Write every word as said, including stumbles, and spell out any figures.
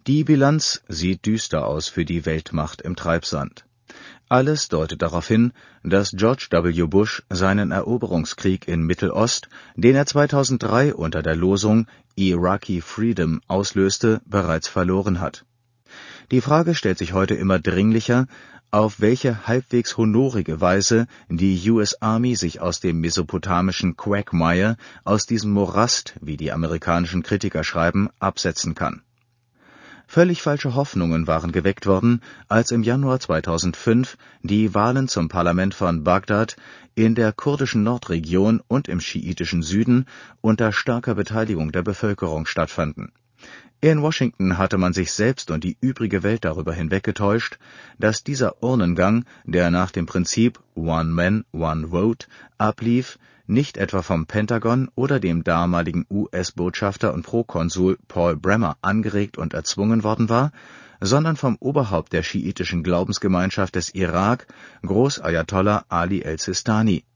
Die Bilanz sieht düster aus für die Weltmacht im Treibsand. Alles deutet darauf hin, dass George W. Bush seinen Eroberungskrieg in Mittelost, den er zweitausenddrei unter der Losung Iraqi Freedom auslöste, bereits verloren hat. Die Frage stellt sich heute immer dringlicher, auf welche halbwegs honorige Weise die U S Army sich aus dem mesopotamischen Quagmire, aus diesem Morast, wie die amerikanischen Kritiker schreiben, absetzen kann. Völlig falsche Hoffnungen waren geweckt worden, als im Januar zweitausendfünf die Wahlen zum Parlament von Bagdad in der kurdischen Nordregion und im schiitischen Süden unter starker Beteiligung der Bevölkerung stattfanden. In Washington hatte man sich selbst und die übrige Welt darüber hinweggetäuscht, dass dieser Urnengang, der nach dem Prinzip One Man, One Vote ablief, nicht etwa vom Pentagon oder dem damaligen U S-Botschafter und Prokonsul Paul Bremer angeregt und erzwungen worden war, sondern vom Oberhaupt der schiitischen Glaubensgemeinschaft des Irak, Großayatollah Ali el-Sistani.